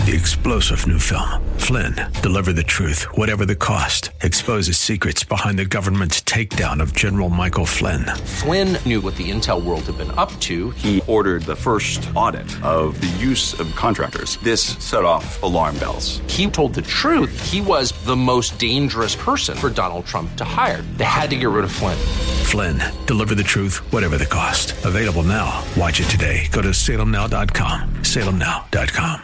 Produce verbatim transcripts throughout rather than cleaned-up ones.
The explosive new film, Flynn, deliver the truth, whatever the cost, exposes secrets behind the government's takedown of General Michael Flynn. Flynn knew what the intel world had been up to. He ordered the first audit of the use of contractors. This set off alarm bells. He told the truth. He was the most dangerous person for Donald Trump to hire. They had to get rid of Flynn. Flynn, deliver the truth, whatever the cost. Available now. Watch it today. Go to salem now dot com. salem now dot com.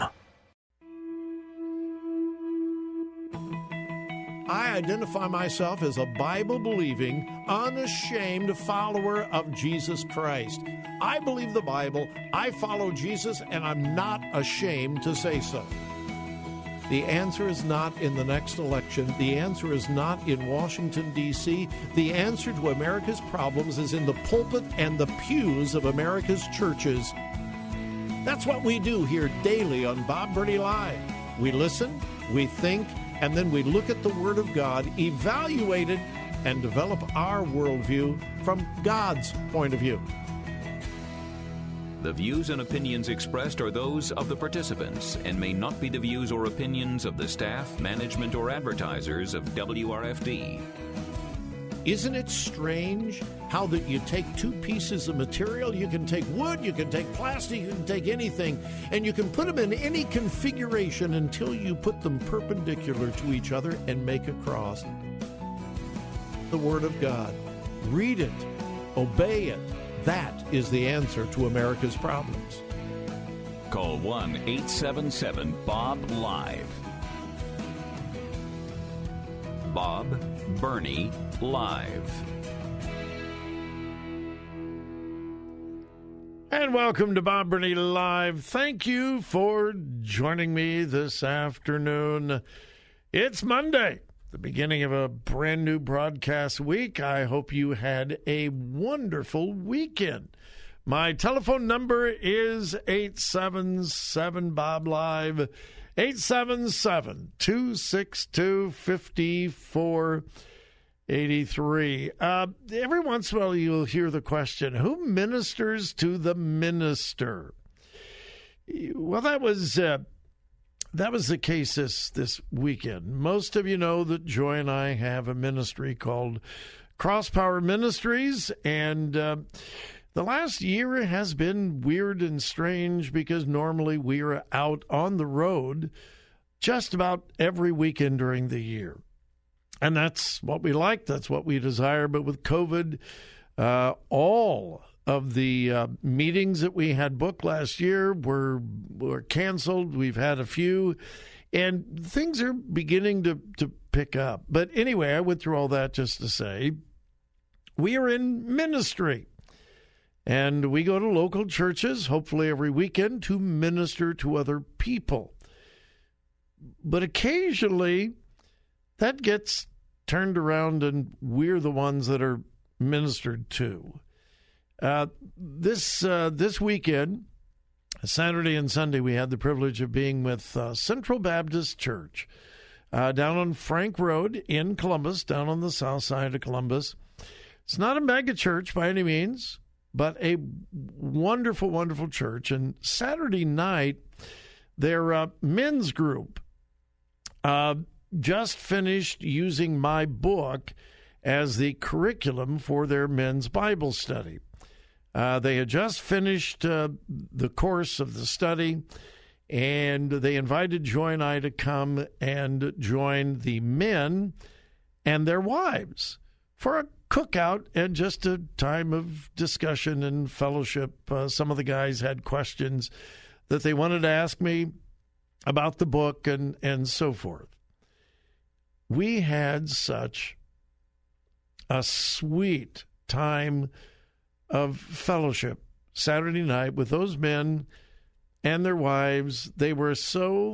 I identify myself as a Bible-believing, unashamed follower of Jesus Christ. I believe the Bible, I follow Jesus, and I'm not ashamed to say so. The answer is not in the next election. The answer is not in Washington, D C The answer to America's problems is in the pulpit and the pews of America's churches. That's what we do here daily on Bob Burney Live. We listen, we think, and then we look at the Word of God, evaluate it, and develop our worldview from God's point of view. The views and opinions expressed are those of the participants and may not be the views or opinions of the staff, management, or advertisers of W R F D. Isn't it strange how that you take two pieces of material, you can take wood, you can take plastic, you can take anything, and you can put them in any configuration until you put them perpendicular to each other and make a cross. The Word of God. Read it. Obey it. That is the answer to America's problems. Call one eight seven seven B O B LIVE. Bob Burney Live. And welcome to Bob Burney Live. Thank you for joining me this afternoon. It's Monday, the beginning of a brand new broadcast week. I hope you had a wonderful weekend. My telephone number is eight seven seven B O B LIVE, eight seven seven, two six two, five four eight three. Uh, every once in a while you'll hear the question, who ministers to the minister? Well, that was... Uh, That was the case this, this weekend. Most of you know that Joy and I have a ministry called Cross Power Ministries, and uh, the last year has been weird and strange because normally we are out on the road just about every weekend during the year. And that's what we like, that's what we desire. But with COVID, uh, all of the uh, meetings that we had booked last year were were canceled. We've had a few, and things are beginning to, to pick up. But anyway, I went through all that just to say we are in ministry, and we go to local churches, hopefully every weekend, to minister to other people. But occasionally, that gets turned around, and we're the ones that are ministered to. Uh, this uh, this weekend, Saturday and Sunday, we had the privilege of being with uh, Central Baptist Church uh, down on Frank Road in Columbus, down on the south side of Columbus. It's not a mega church by any means, but a wonderful, wonderful church. And Saturday night, their uh, men's group uh, just finished using my book as the curriculum for their men's Bible study. Uh, they had just finished uh, the course of the study, and they invited Joy and I to come and join the men and their wives for a cookout and just a time of discussion and fellowship. Uh, some of the guys had questions that they wanted to ask me about the book and, and so forth. We had such a sweet time of fellowship Saturday night with those men and their wives. They were so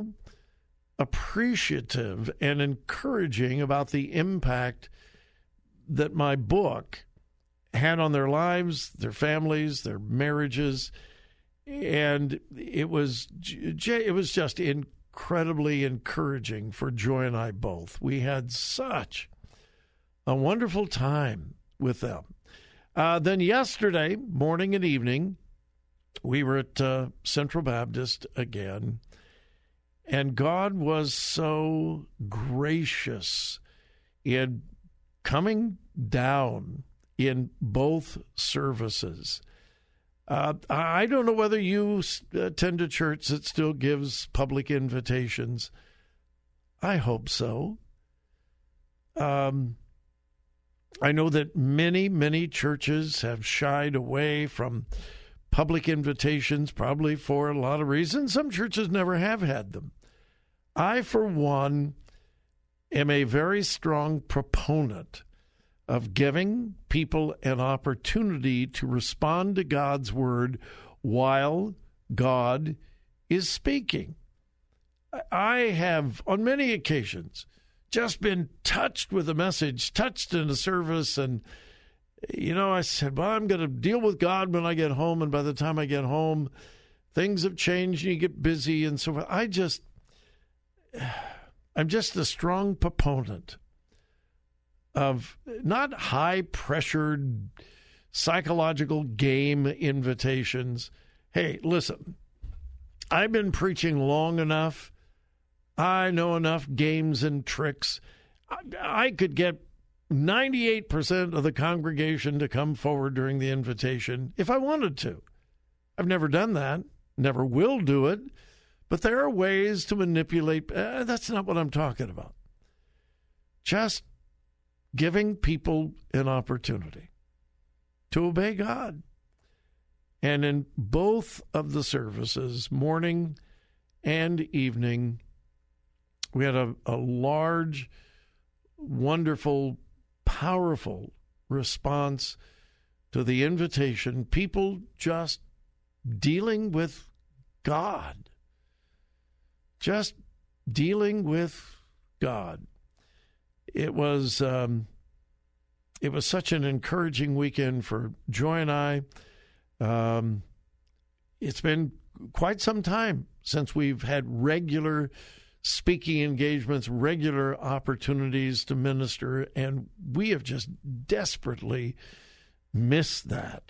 appreciative and encouraging about the impact that my book had on their lives, their families, their marriages, and it was it was just incredibly encouraging for Joy and I both. We had such a wonderful time with them. Uh, then yesterday, morning and evening, we were at uh, Central Baptist again, And God was so gracious in coming down in both services. Uh, I don't know whether you attend a church that still gives public invitations. I hope so. Um, I know that many, many churches have shied away from public invitations, probably for a lot of reasons. Some churches never have had them. I, for one, am a very strong proponent of giving people an opportunity to respond to God's word while God is speaking. I have, on many occasions, just been touched with a message, touched in a service, and, you know, I said, well, I'm going to deal with God when I get home, and by the time I get home, things have changed, and you get busy, and so forth. I just, I'm just a strong proponent of not high-pressured psychological game invitations. Hey, listen, I've been preaching long enough. I know enough games and tricks. I, I could get ninety-eight percent of the congregation to come forward during the invitation if I wanted to. I've never done that, never will do it, but there are ways to manipulate. Uh, that's not what I'm talking about. Just giving people an opportunity to obey God. And in both of the services, morning and evening, we had a, a large, wonderful, powerful response to the invitation. People just dealing with God. Just dealing with God. It was um, it was such an encouraging weekend for Joy and I. Um, it's been quite some time since we've had regular speaking engagements, regular opportunities to minister, and we have just desperately missed that.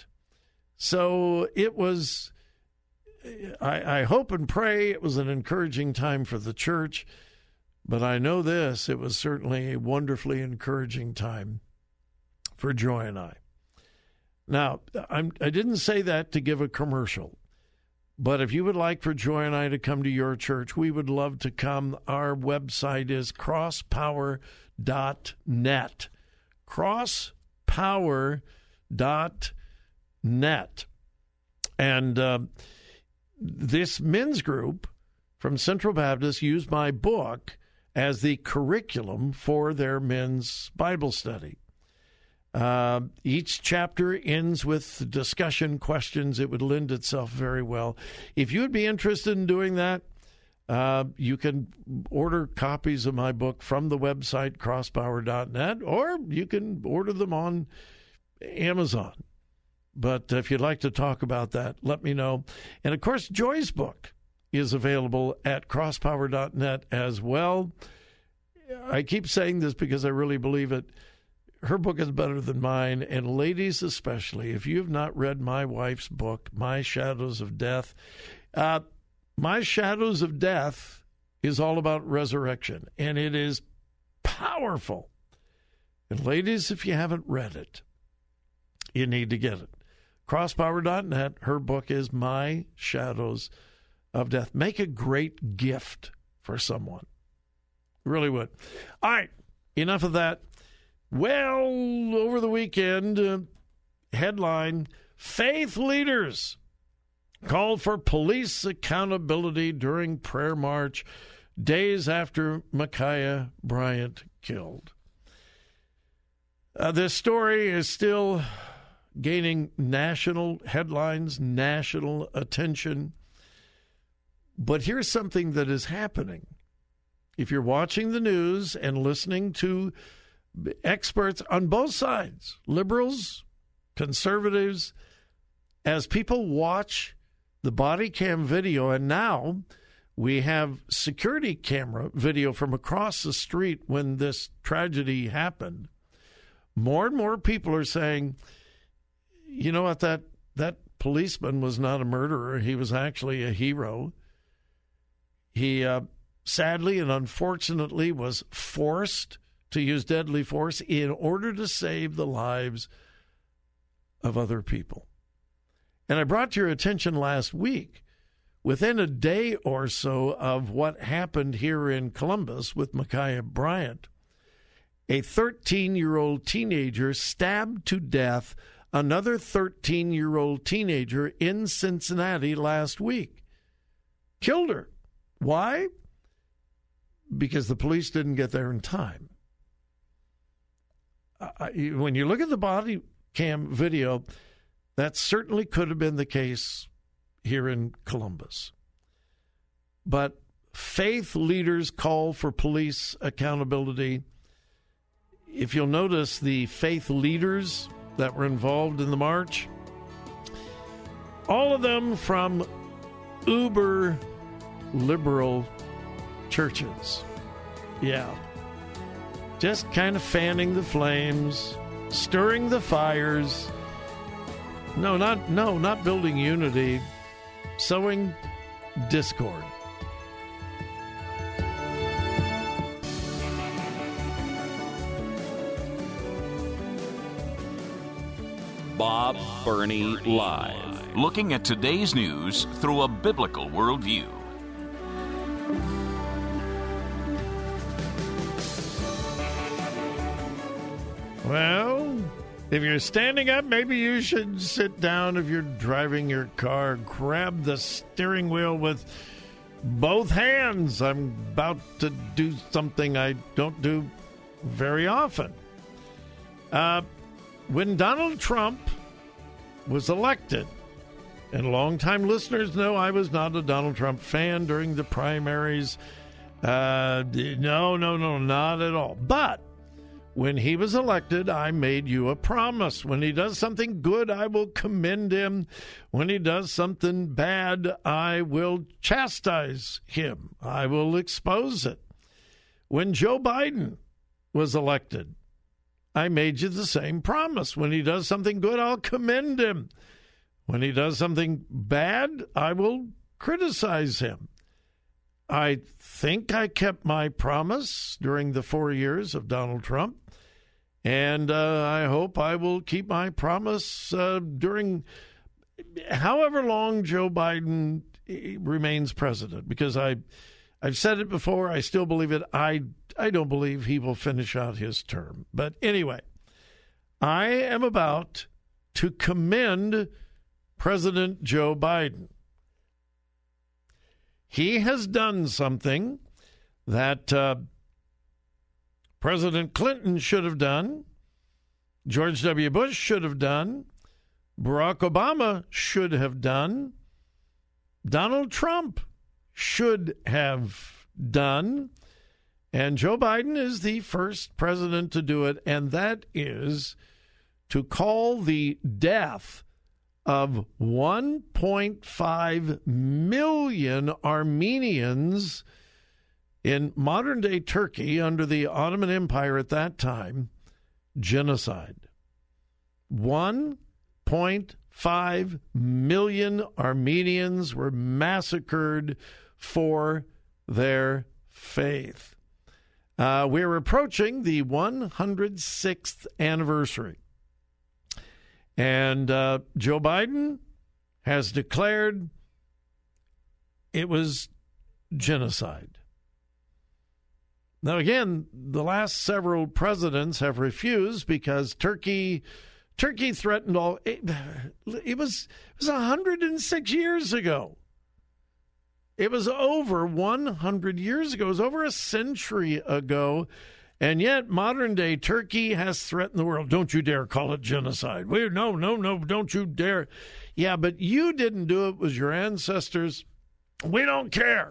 So it was, I, I hope and pray it was an encouraging time for the church. But I know this, it was certainly a wonderfully encouraging time for Joy and I. Now, I'm, I didn't say that to give a commercial, but if you would like for Joy and I to come to your church, we would love to come. Our website is cross power dot net. cross power dot net. And uh, this men's group from Central Baptist used my book as the curriculum for their men's Bible study. Uh, each chapter ends with discussion questions. It would lend itself very well. If you would be interested in doing that, uh, you can order copies of my book from the website, cross power dot net, or you can order them on Amazon. But if you'd like to talk about that, let me know. And, of course, Joy's book is available at cross power dot net as well. I keep saying this because I really believe it. Her book is better than mine, and ladies especially, if you have not read my wife's book, My Shadows of Death, uh, My Shadows of Death is all about resurrection, and it is powerful. And ladies, if you haven't read it, you need to get it. cross power dot net, her book is My Shadows of Death. Make a great gift for someone. Really would. All right, enough of that. Well, over the weekend, uh, headline, faith leaders called for police accountability during prayer march days after Ma'Khia Bryant killed. Uh, this story is still gaining national headlines, national attention. But here's something that is happening. If you're watching the news and listening to experts on both sides, liberals, conservatives, as people watch the body cam video, and now we have security camera video from across the street when this tragedy happened, more and more people are saying, you know what, that, that policeman was not a murderer. He was actually a hero. He uh, sadly and unfortunately, was forced to use deadly force in order to save the lives of other people. And I brought to your attention last week, within a day or so of what happened here in Columbus with Ma'Khia Bryant, a thirteen-year-old teenager stabbed to death another thirteen-year-old teenager in Cincinnati last week. Killed her. Why? Because the police didn't get there in time. Uh, when you look at the body cam video, that certainly could have been the case here in Columbus. But faith leaders call for police accountability. If you'll notice, the faith leaders that were involved in the march, all of them from uber liberal churches. Yeah. Just kind of fanning the flames, stirring the fires. No, not no, not building unity, sowing discord. Bob Burney Live. Looking at today's news through a biblical worldview. Well, if you're standing up, maybe you should sit down. If you're driving your car, grab the steering wheel with both hands. I'm about to do something I don't do very often. Uh, when Donald Trump was elected, and longtime listeners know I was not a Donald Trump fan during the primaries. Uh, no, no, no, not at all. But when he was elected, I made you a promise. When he does something good, I will commend him. When he does something bad, I will chastise him. I will expose it. When Joe Biden was elected, I made you the same promise. When he does something good, I'll commend him. When he does something bad, I will criticize him. I think I kept my promise during the four years of Donald Trump, and uh, I hope I will keep my promise uh, during however long Joe Biden remains president, because I, I've said it before, I still believe it. I, I don't believe he will finish out his term. But anyway, I am about to commend President Joe Biden. He has done something that uh, President Clinton should have done, George W. Bush should have done, Barack Obama should have done, Donald Trump should have done, and Joe Biden is the first president to do it, and that is to call the death of one point five million Armenians in modern-day Turkey under the Ottoman Empire at that time genocide. one point five million Armenians were massacred for their faith. Uh, we're approaching the one hundred sixth anniversary. And uh, Joe Biden has declared it was genocide. Now, again, the last several presidents have refused because Turkey, Turkey threatened all. It, it was it was one hundred six years ago. It was over one hundred years ago. It was over a century ago. And yet, modern-day Turkey has threatened the world. Don't you dare call it genocide. We, no, no, no, don't you dare. Yeah, but you didn't do it. It was your ancestors. We don't care.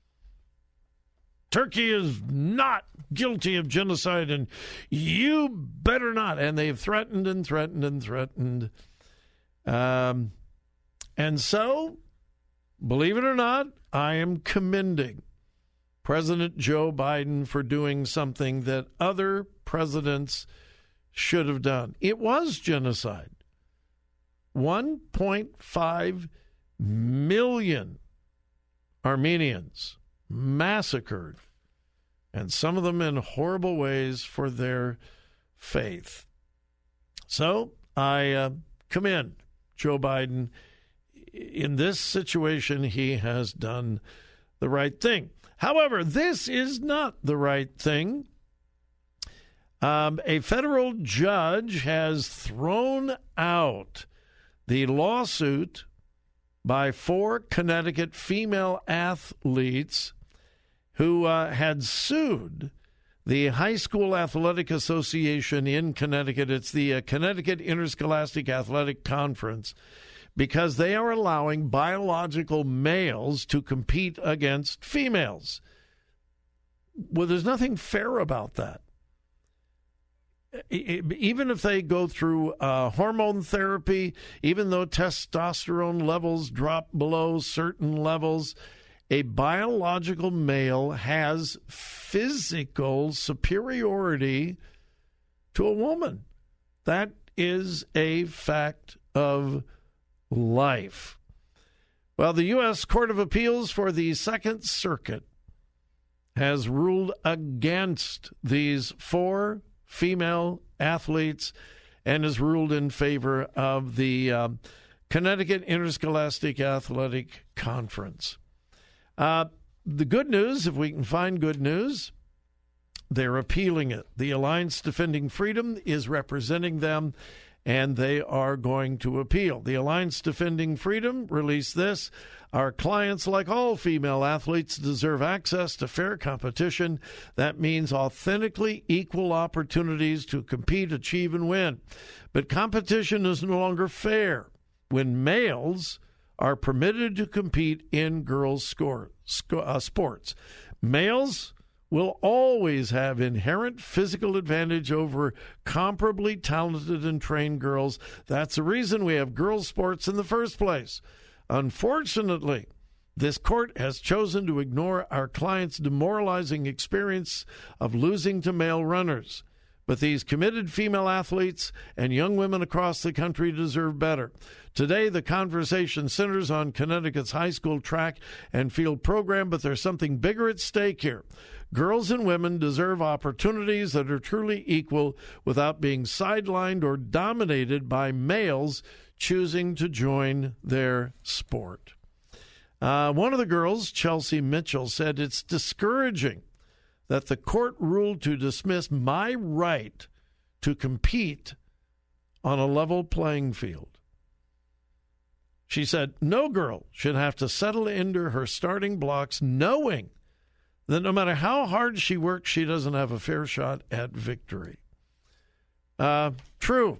Turkey is not guilty of genocide, and you better not. And they've threatened and threatened and threatened. Um, and so, believe it or not, I am commending President Joe Biden for doing something that other presidents should have done. It was genocide. one point five million Armenians massacred, and some of them in horrible ways for their faith. So I uh, commend Joe Biden. In this situation, he has done the right thing. However, this is not the right thing. Um, a federal judge has thrown out the lawsuit by four Connecticut female athletes who uh, had sued the High School Athletic Association in Connecticut. It's the uh, Connecticut Interscholastic Athletic Conference, because they are allowing biological males to compete against females. Well, there's nothing fair about that. Even if they go through uh, hormone therapy, even though testosterone levels drop below certain levels, a biological male has physical superiority to a woman. That is a fact of life. Well, the U S Court of Appeals for the Second Circuit has ruled against these four female athletes and has ruled in favor of the um, Connecticut Interscholastic Athletic Conference. Uh, the good news, if we can find good news, they're appealing it. The Alliance Defending Freedom is representing them, and they are going to appeal. The Alliance Defending Freedom released this. Our clients, like all female athletes, deserve access to fair competition. That means authentically equal opportunities to compete, achieve, and win. But competition is no longer fair when males are permitted to compete in girls' score, sco- uh, sports. Males will always have inherent physical advantage over comparably talented and trained girls. That's the reason we have girls' sports in the first place. Unfortunately, this court has chosen to ignore our clients' demoralizing experience of losing to male runners. But these committed female athletes and young women across the country deserve better. Today, the conversation centers on Connecticut's high school track and field program, but there's something bigger at stake here. Girls and women deserve opportunities that are truly equal without being sidelined or dominated by males choosing to join their sport. Uh, one of the girls, Chelsea Mitchell, said it's discouraging that the court ruled to dismiss my right to compete on a level playing field. She said, no girl should have to settle into her starting blocks knowing that no matter how hard she works, she doesn't have a fair shot at victory. Uh, true.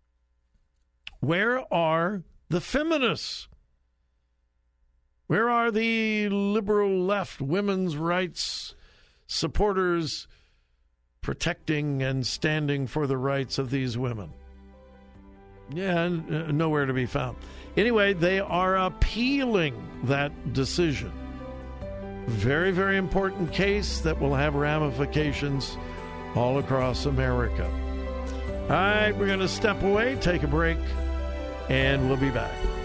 Where are the feminists? Where are the liberal left women's rights supporters protecting and standing for the rights of these women? Yeah, nowhere to be found. Anyway, they are appealing that decision. Very, very important case that will have ramifications all across America. All right, we're going to step away, take a break, and we'll be back.